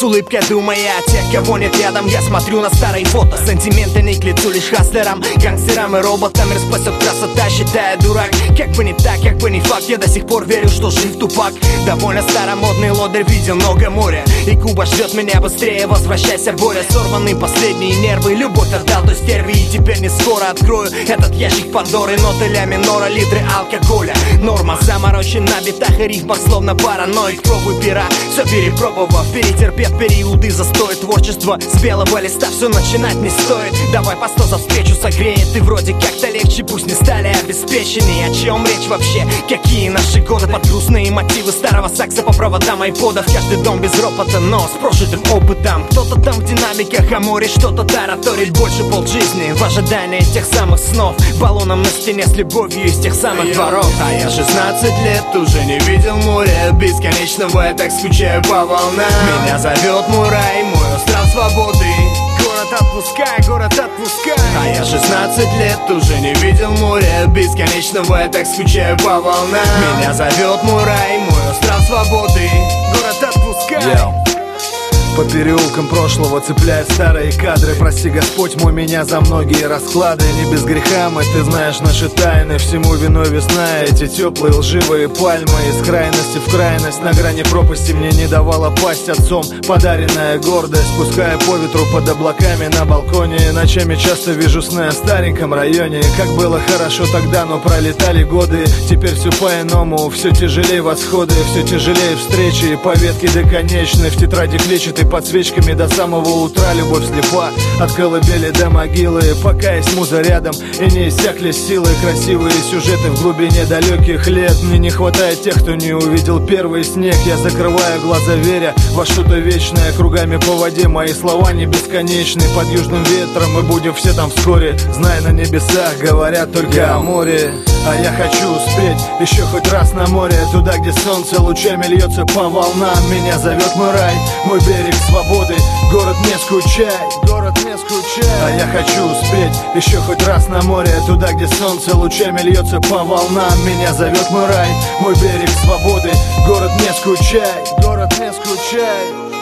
с улыбкой думая о тех, кого нет рядом. Я смотрю на старые фото, сантименты не к лицу лишь хастлерам, гангстерам и роботам. Мир спасет красота, считая дурак. Как бы не так, как бы не факт, я до сих пор верю, что жив Тупак. Довольно старомодный лодырь, видел много моря, и Куба ждет меня быстрее, возвращайся, Боря. Сорваны последние нервы, любовь отдал той стерве, и теперь не скоро открою этот ящик Пандоры. Ноты ля минора, литры алкоголя, норма. Заморочен на битах и рифмах, словно параноик. Пробуй пера, все перепробовав, перетерпев периоды застоя. Творчество с белого листа, все начинать не стоит. Давай по 100 за встречу согреет, и вроде как-то легче, пусть не стали обеспечены. О чем речь вообще? Какие наши годы? Под грустные мотивы старого сакса по проводам айподов. Каждый дом без ропота, но с прожитым опытом. Кто-то там в динамиках, а море что-то тараторит. Больше полжизни в ожидании тех самых снов. Баллоном на стене с любовью из тех самых дворов. А я 16 лет уже не видел моря бесконечного, я так скучаю по волнам. Меня зовет мой рай, мой остров свободы. Город отпускай, город отпускай. А я 16 лет уже не видел моря бесконечного, я так скучаю по волнам. Меня зовет мой рай, мой остров свободы. Город отпускай. По переулкам прошлого цепляя старые кадры. Прости, Господь мой, меня за многие расклады. Не без греха мы, ты знаешь наши тайны. Всему виной весна, эти теплые лживые пальмы. Из крайности в крайность, на грани пропасти мне не давала пасть отцом подаренная гордость. Пуская по ветру под облаками на балконе. Ночами часто вижу сны о стареньком районе. Как было хорошо тогда, но пролетали годы. Теперь все по-иному, все тяжелее восходы, все тяжелее встречи. По ветке до конечной, в тетради клетчатой под свечками до самого утра. Любовь слепа, от колыбели до могилы. Пока есть муза рядом и не иссякли силы. Красивые сюжеты в глубине далеких лет. Мне не хватает тех, кто не увидел первый снег. Я закрываю глаза, веря во что-то вечное. Кругами по воде мои слова не бесконечны. Под южным ветром мы будем все там вскоре. Зная, на небесах говорят только о море. А я хочу успеть еще хоть раз на море. Туда, где солнце лучами льется по волнам. Меня зовет мой рай, мой берег свободы. Город, не скучай, город, не скучай. А я хочу успеть еще хоть раз на море. Туда, где солнце лучами льется по волнам. Меня зовет мой рай, мой берег свободы. Город, не скучай, город, не скучай.